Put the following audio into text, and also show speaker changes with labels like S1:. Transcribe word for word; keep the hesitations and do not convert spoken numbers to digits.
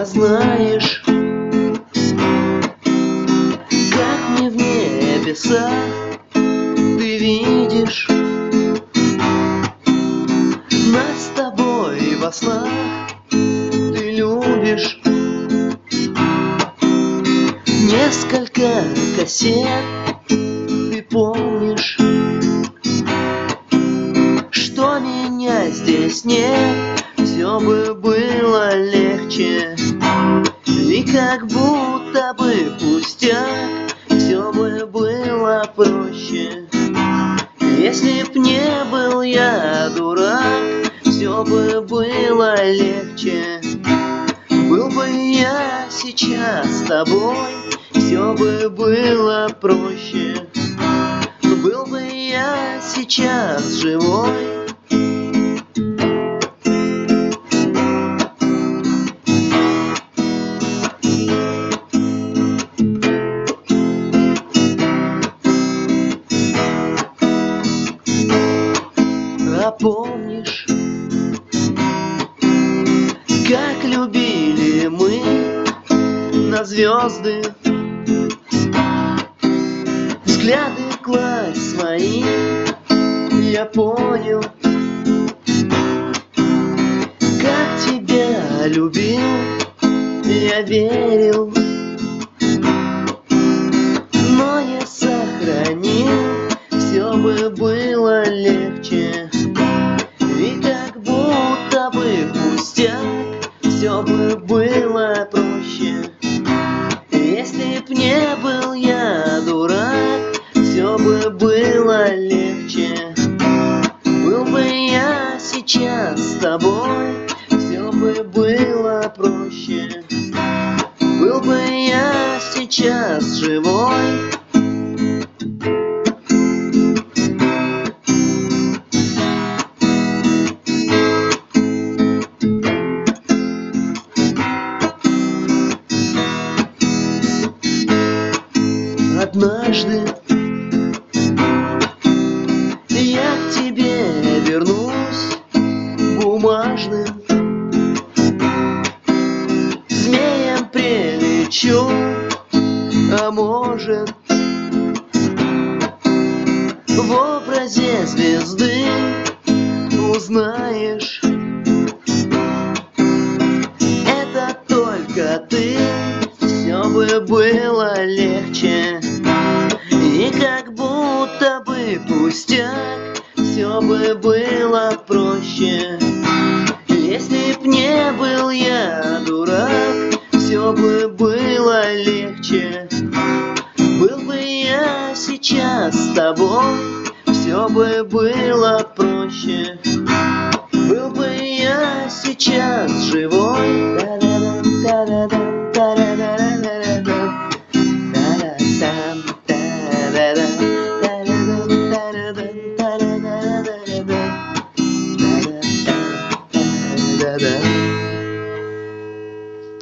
S1: А знаешь, как мне в небеса ты видишь нас с тобой во снах, ты любишь несколько кассет, ты помнишь, что меня здесь нет. Все бы было легче, и как будто бы пустяк, все бы было проще. Если б не был я дурак, все бы было легче. Был бы я сейчас с тобой, все бы было проще. Был бы я сейчас живой. А помнишь, как любили мы на звезды, взгляды класть свои? Я понял, как тебя любил, я верил, но не сохранил. Все бы было легче, и как будто бы пустяк, все бы было проще. Если б не был я дурак, все бы было легче. Был бы я сейчас с тобой, все бы было проще. Был бы я сейчас живой. Однажды я к тебе вернусь бумажным змеем, прилечу, а может, в образе звезды узнаешь, это только ты. Все бы было легче, и как будто бы пустяк, все бы было проще. Если б не был я дурак, все бы было легче. Был бы я сейчас с тобой, все бы было проще. Был бы я сейчас живой.